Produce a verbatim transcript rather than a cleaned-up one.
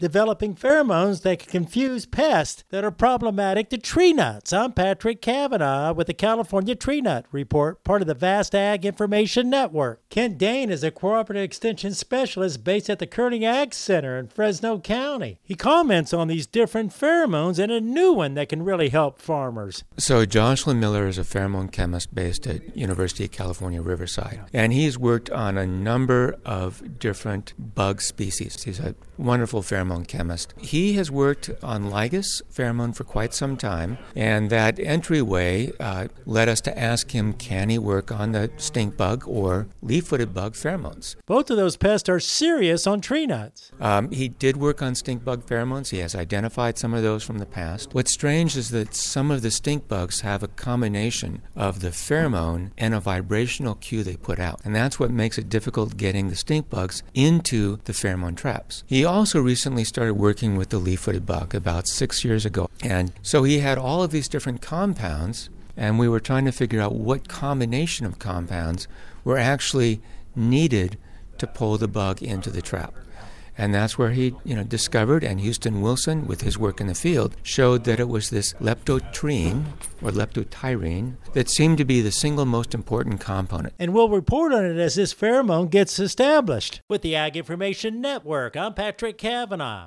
developing pheromones that can confuse pests that are problematic to tree nuts. I'm Patrick Cavanaugh with the California Tree Nut Report, part of the Vast Ag Information Network. Kent Dane is a cooperative extension specialist based at the Kearney Ag Center in Fresno County. He comments on these different pheromones and a new one that can really help farmers. So Jocelyn Miller is a pheromone chemist based at University of California, Riverside, and he's worked on a number of different bug species. He's a wonderful pheromone chemist. He has worked on Lygus pheromone for quite some time, and that entryway uh, led us to ask him, can he work on the stink bug or leaf-footed bug pheromones? Both of those pests are serious on tree nuts. Um, he did work on stink bug pheromones. He has identified some of those from the past. What's strange is that some of the stink bugs have a combination of the pheromone and a vibrational cue they put out, and that's what makes it difficult getting the stink bugs into the pheromone traps. He also recently started working with the leaf-footed bug about six years ago, and so he had all of these different compounds, and we were trying to figure out what combination of compounds were actually needed to pull the bug into the trap. And that's where he, you know, discovered, and Houston Wilson, with his work in the field, showed that it was this leptotrine, or leptotyrene, that seemed to be the single most important component. And we'll report on it as this pheromone gets established. With the Ag Information Network, I'm Patrick Cavanaugh.